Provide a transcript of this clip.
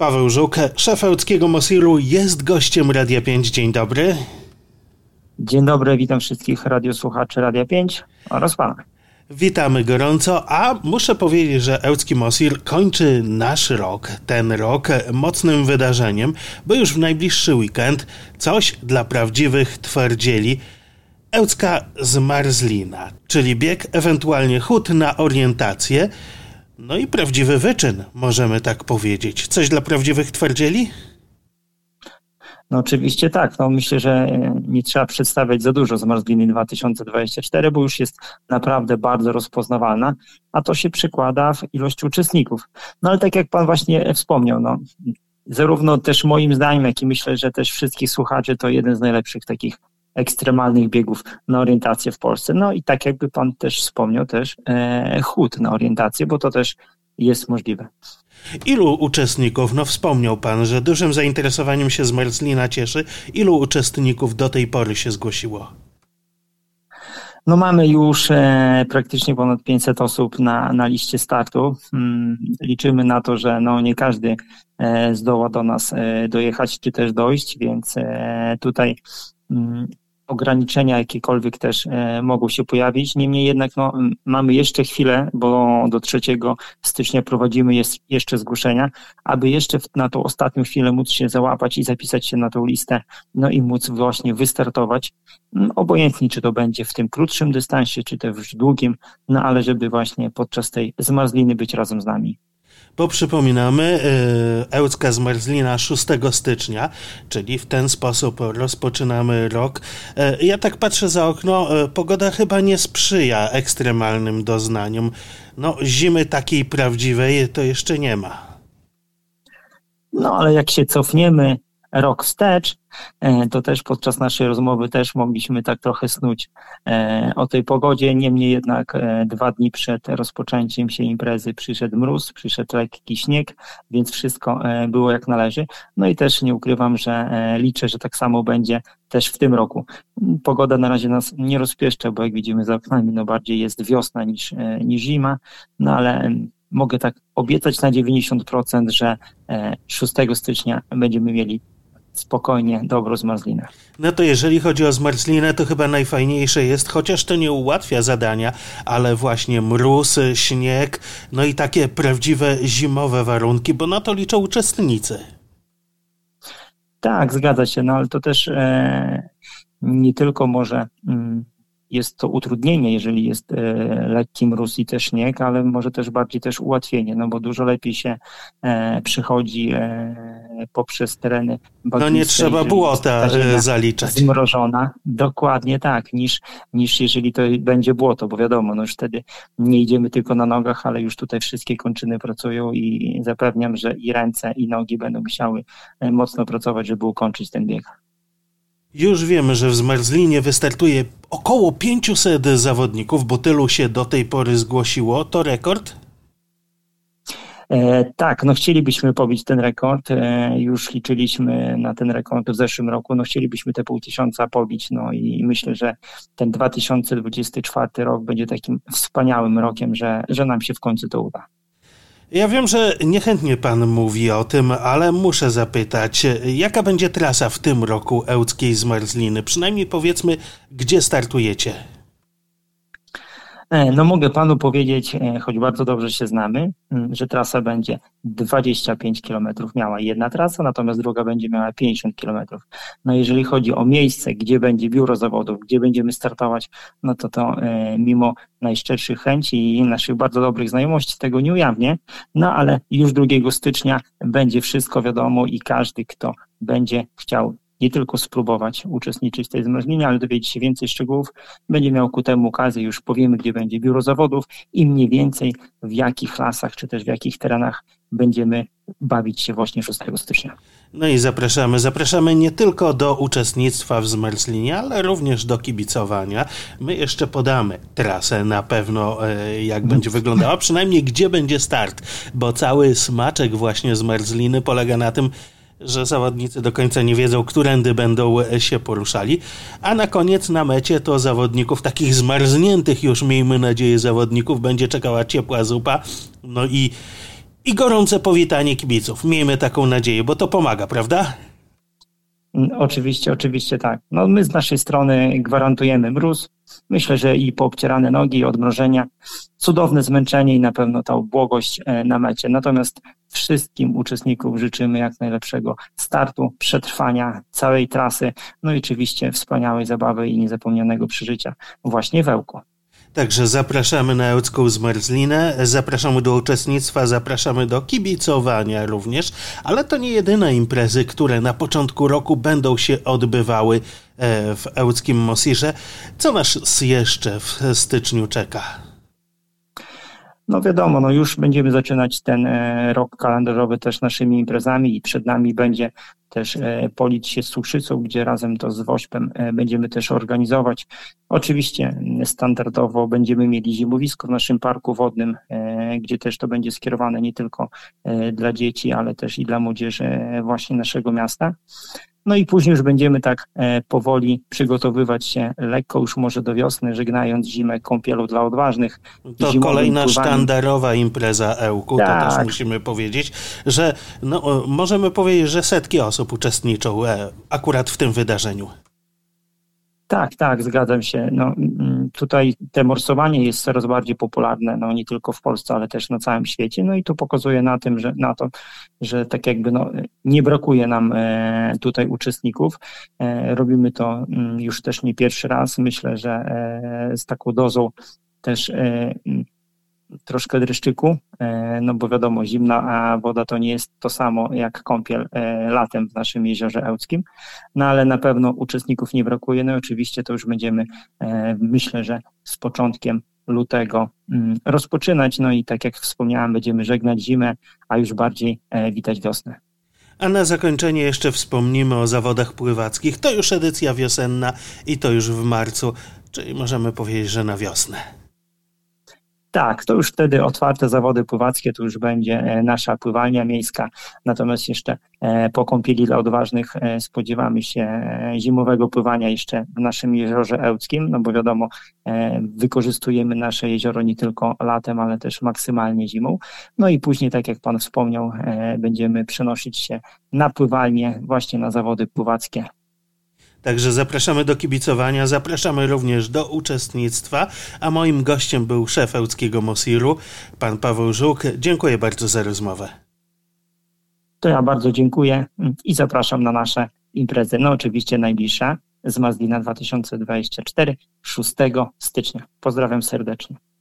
Paweł Żuk, szef Ełckiego Mosiru, jest gościem Radia 5. Dzień dobry. Dzień dobry, witam wszystkich radiosłuchaczy Radia 5 oraz pana. Witamy gorąco, a muszę powiedzieć, że Ełcki Mosir kończy nasz rok, ten rok, mocnym wydarzeniem, bo już w najbliższy weekend coś dla prawdziwych twardzieli. Ełcka Zmarzlina, czyli bieg, ewentualnie chód na orientację, no i prawdziwy wyczyn, możemy tak powiedzieć. Coś dla prawdziwych twardzieli? No oczywiście tak, myślę, że nie trzeba przedstawiać za dużo Zmarzliny 2024, bo już jest naprawdę bardzo rozpoznawalna, a to się przekłada w ilości uczestników. No ale tak jak pan właśnie wspomniał, zarówno też moim zdaniem, jak i myślę, że też wszystkich słuchaczy, to jeden z najlepszych takich ekstremalnych biegów na orientację w Polsce. No i tak jakby pan też wspomniał, też chód na orientację, bo to też jest możliwe. Ilu uczestników, wspomniał pan, że dużym zainteresowaniem się Zmarzlina cieszy. Ilu uczestników do tej pory się zgłosiło? Mamy już praktycznie ponad 500 osób na liście startu. Liczymy na to, że nie każdy zdoła do nas dojechać czy też dojść, więc tutaj ograniczenia jakiekolwiek też mogą się pojawić. Niemniej jednak mamy jeszcze chwilę, bo do 3 stycznia prowadzimy jeszcze zgłoszenia, aby jeszcze na tą ostatnią chwilę móc się załapać i zapisać się na tą listę, i móc właśnie wystartować. Obojętnie, czy to będzie w tym krótszym dystansie, czy też w długim, ale żeby właśnie podczas tej Zmarzliny być razem z nami. Bo przypominamy, Ełcka Zmarzlina 6 stycznia, czyli w ten sposób rozpoczynamy rok. Ja tak patrzę za okno, pogoda chyba nie sprzyja ekstremalnym doznaniom. Zimy takiej prawdziwej to jeszcze nie ma. Ale jak się cofniemy rok wstecz, to też podczas naszej rozmowy też mogliśmy tak trochę snuć o tej pogodzie. Niemniej jednak 2 dni przed rozpoczęciem się imprezy przyszedł mróz, przyszedł lekki śnieg, więc wszystko było jak należy. I też nie ukrywam, że liczę, że tak samo będzie też w tym roku. Pogoda na razie nas nie rozpieszcza, bo jak widzimy za oknami, bardziej jest wiosna niż zima, ale mogę tak obiecać na 90%, że 6 stycznia będziemy mieli spokojnie dobrą Zmarzlinę. To jeżeli chodzi o Zmarzlinę, to chyba najfajniejsze jest, chociaż to nie ułatwia zadania, ale właśnie mróz, śnieg, i takie prawdziwe zimowe warunki, bo na to liczą uczestnicy. Tak, zgadza się, ale to też nie tylko może jest to utrudnienie, jeżeli jest lekki mróz i też śnieg, ale może też bardziej też ułatwienie, bo dużo lepiej się przychodzi poprzez tereny bagniste. Nie trzeba błota zaliczać. Zmrożona, dokładnie tak, niż jeżeli to będzie błoto, bo wiadomo, już wtedy nie idziemy tylko na nogach, ale już tutaj wszystkie kończyny pracują i zapewniam, że i ręce, i nogi będą musiały mocno pracować, żeby ukończyć ten bieg. Już wiemy, że w Zmarzlinie wystartuje około 500 zawodników, bo tylu się do tej pory zgłosiło. To rekord? Tak, chcielibyśmy pobić ten rekord. Już liczyliśmy na ten rekord w zeszłym roku. Chcielibyśmy te 500 pobić. I myślę, że ten 2024 rok będzie takim wspaniałym rokiem, że nam się w końcu to uda. Ja wiem, że niechętnie pan mówi o tym, ale muszę zapytać, jaka będzie trasa w tym roku Ełckiej Zmarzliny? Przynajmniej powiedzmy, gdzie startujecie? Mogę panu powiedzieć, choć bardzo dobrze się znamy, że trasa będzie 25 km miała jedna trasa, natomiast druga będzie miała 50 km. Jeżeli chodzi o miejsce, gdzie będzie biuro zawodów, gdzie będziemy startować, to mimo najszczerszych chęci i naszych bardzo dobrych znajomości tego nie ujawnię, ale już 2 stycznia będzie wszystko wiadomo i każdy, kto będzie chciał nie tylko spróbować uczestniczyć w tej Zmarzlinie, ale dowiedzieć się więcej szczegółów, będzie miał ku temu okazję, już powiemy, gdzie będzie biuro zawodów i mniej więcej w jakich lasach, czy też w jakich terenach będziemy bawić się właśnie 6 stycznia. I zapraszamy nie tylko do uczestnictwa w Zmarzlinie, ale również do kibicowania. My jeszcze podamy trasę na pewno, jak będzie wyglądała, przynajmniej gdzie będzie start, bo cały smaczek właśnie Zmarzliny polega na tym, że zawodnicy do końca nie wiedzą, którędy będą się poruszali, a na koniec na mecie to zawodników, takich zmarzniętych już, miejmy nadzieję, zawodników, będzie czekała ciepła zupa, i I gorące powitanie kibiców. Miejmy taką nadzieję, bo to pomaga, prawda? Oczywiście tak. No my z naszej strony gwarantujemy mróz. Myślę, że i poobcierane nogi, i odmrożenia, cudowne zmęczenie i na pewno ta ubłogość na mecie. Natomiast wszystkim uczestnikom życzymy jak najlepszego startu, przetrwania całej trasy, no i oczywiście wspaniałej zabawy i niezapomnianego przeżycia właśnie w Ełku. Także zapraszamy na Ełcką Zmarzlinę, zapraszamy do uczestnictwa, zapraszamy do kibicowania również, ale to nie jedyne imprezy, które na początku roku będą się odbywały w Ełckim Mosirze. Co nas jeszcze w styczniu czeka? No wiadomo, no już będziemy zaczynać ten rok kalendarzowy też naszymi imprezami i przed nami będzie też Polić się z Cukrzycą, gdzie razem to z Wośpem będziemy też organizować. Oczywiście standardowo będziemy mieli zimowisko w naszym parku wodnym, gdzie też to będzie skierowane nie tylko dla dzieci, ale też i dla młodzieży właśnie naszego miasta. No i później już będziemy tak powoli przygotowywać się lekko już może do wiosny, żegnając zimę kąpielą dla odważnych. To kolejna sztandarowa impreza Ełku, tak. To też musimy powiedzieć, że no, możemy powiedzieć, że setki osób uczestniczą akurat w tym wydarzeniu. Tak, zgadzam się. No, tutaj te morsowanie jest coraz bardziej popularne, no nie tylko w Polsce, ale też na całym świecie. No i to pokazuje na to, że tak jakby nie brakuje nam tutaj uczestników. Robimy to już też nie pierwszy raz. Myślę, że z taką dozą też troszkę dreszczyku, no bo wiadomo, zimna woda to nie jest to samo jak kąpiel latem w naszym jeziorze ełckim, no ale na pewno uczestników nie brakuje, no i oczywiście to już będziemy, myślę, że z początkiem lutego rozpoczynać, no i tak jak wspomniałem, będziemy żegnać zimę, a już bardziej witać wiosnę. A na zakończenie jeszcze wspomnimy o zawodach pływackich. To już edycja wiosenna i to już w marcu, czyli możemy powiedzieć, że na wiosnę. Tak, to już wtedy otwarte zawody pływackie, to już będzie nasza pływalnia miejska, natomiast jeszcze po kąpieli dla odważnych spodziewamy się zimowego pływania jeszcze w naszym jeziorze ełckim, no bo wiadomo, wykorzystujemy nasze jezioro nie tylko latem, ale też maksymalnie zimą. No i później, tak jak Pan wspomniał, będziemy przenosić się na pływalnię, właśnie na zawody pływackie. Także zapraszamy do kibicowania, zapraszamy również do uczestnictwa, a moim gościem był szef Ełckiego Mosiru, pan Paweł Żuk. Dziękuję bardzo za rozmowę. To ja bardzo dziękuję i zapraszam na nasze imprezy. No oczywiście najbliższa Zmarzlina 2024, 6 stycznia. Pozdrawiam serdecznie.